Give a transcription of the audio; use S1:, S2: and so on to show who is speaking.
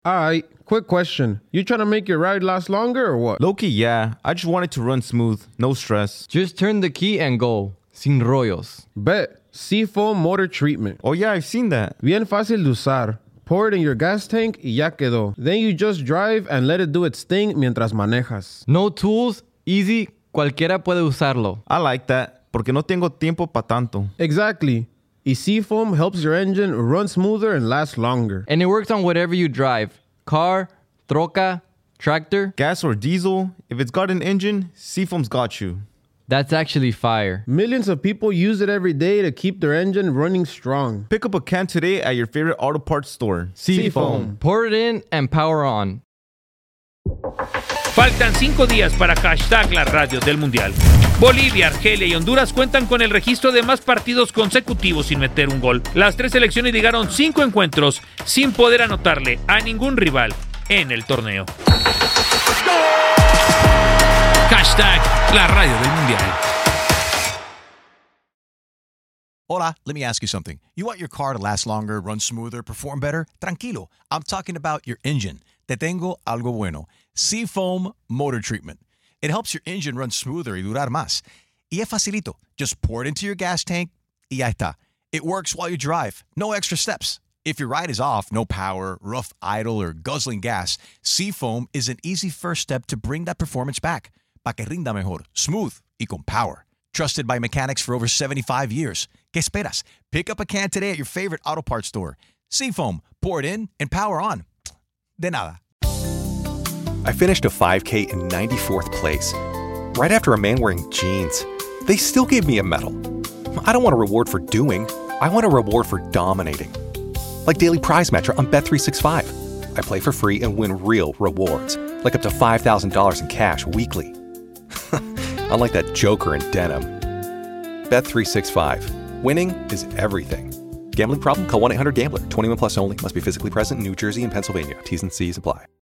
S1: Alright, quick question. You trying to make your ride last longer or what?
S2: Low-key, yeah. I just want it to run smooth, no stress.
S3: Just turn the key and go. Sin rollos.
S1: Bet. Seafoam motor treatment.
S2: Oh yeah, I've seen that.
S1: Bien fácil de usar. Pour it in your gas tank y ya quedó. Then you just drive and let it do its thing mientras manejas.
S3: No tools, easy, cualquiera puede usarlo.
S2: I like that, porque no tengo tiempo pa' tanto.
S1: Exactly. Y Seafoam helps your engine run smoother and last longer.
S3: And it works on whatever you drive. Car, troca, tractor.
S2: Gas or diesel, if it's got an engine, Seafoam's got you.
S3: That's actually fire.
S1: Millions of people use it every day to keep their engine running strong.
S2: Pick up a can today at your favorite auto parts store.
S3: Seafoam. Pour it in and power on.
S4: Faltan 5 días para hashtag la radio del Mundial. Bolivia, Argelia y Honduras cuentan con el registro de más partidos consecutivos sin meter un gol. Las tres selecciones llegaron 5 encuentros sin poder anotarle a ningún rival en el torneo. Hashtag la radio del Mundial.
S5: Hola, let me ask you something. You want your car to last longer, run smoother, perform better? Tranquilo. I'm talking about your engine. Te tengo algo bueno. Seafoam Motor Treatment. It helps your engine run smoother y durar más. Y es facilito. Just pour it into your gas tank y ya está. It works while you drive. No extra steps. If your ride is off, no power, rough idle, or guzzling gas, Seafoam is an easy first step to bring that performance back. Pa que rinda mejor, smooth y con power. Trusted by mechanics for over 75 years. ¿Qué esperas? Pick up a can today at your favorite auto parts store. Seafoam, pour it in and power on. De nada.
S6: I finished a 5K in 94th place, right after a man wearing jeans. They still gave me a medal. I don't want a reward for doing. I want a reward for dominating. Like Daily Prize Matcher on Bet365. I play for free and win real rewards, like up to $5,000 in cash weekly. Unlike that joker in denim. Bet365. Winning is everything. Gambling problem? Call 1-800-GAMBLER. 21 plus only. Must be physically present in New Jersey and Pennsylvania. T's and C's apply.